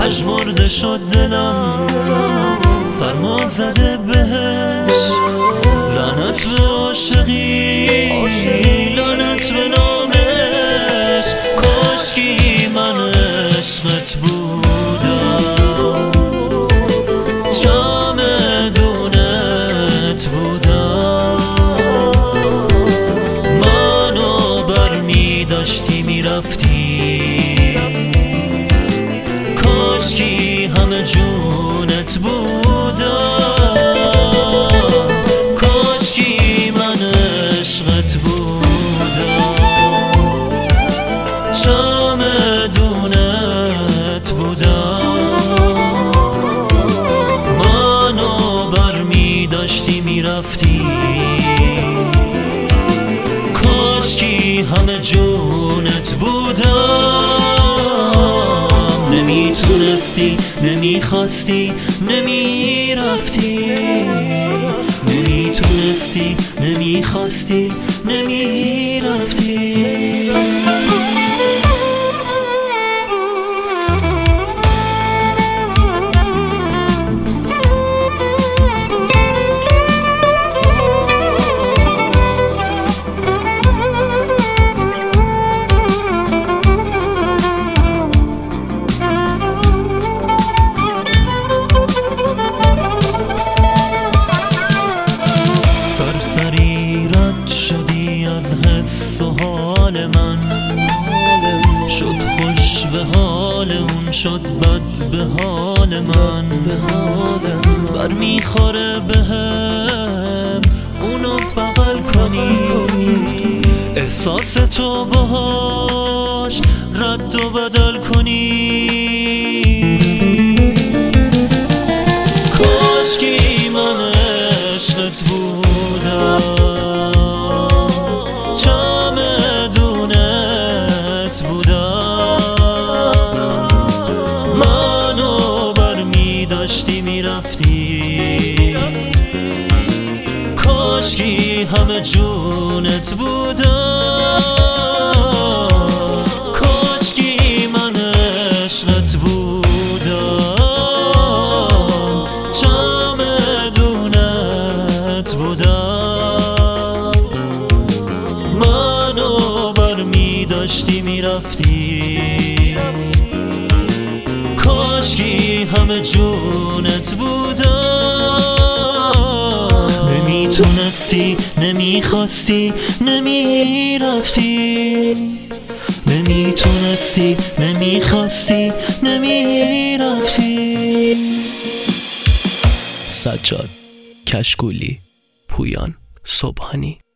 پژمرده شد دلم، سرما زده بهش. لعنت به عاشقی، لعنت به نامش. کاشکی من عشقت بودم، چمدونت بودم. منو برمی داشتی میرفتی، کاشکی همه جونت بودم. کاشکی من عشقت بودم، چمدونت بودم. منو برمی داشتی میرفتی، کاشکی همه جونت بودم. نمیتونستی، نمیخواستی، نمیرفتی. نمیتونستی، نمیخواستی، نمیرفتی. شدی از حس و حال من، شد خوش به حال اون، شد بد به حال من. برمیخوره بهم اونو بغل کنی، احساس تو باهاش رد و بدل کنی. کاشکی من عشقت بودم، چمدونت بودم. منو برمی داشتی میرفتی، کاشکی همه جونت بودم. کاشکی من عشقت بودم، چمدونت بودم. منو برمی داشتی میرفتی، کاشکی همه جونت بودم. نمیتونستی، نمیخواستی، نمیرفتی. نمیتونستی، نمیخواستی، نمیرفتی. سجاد کشکولی، پویان صبحانی.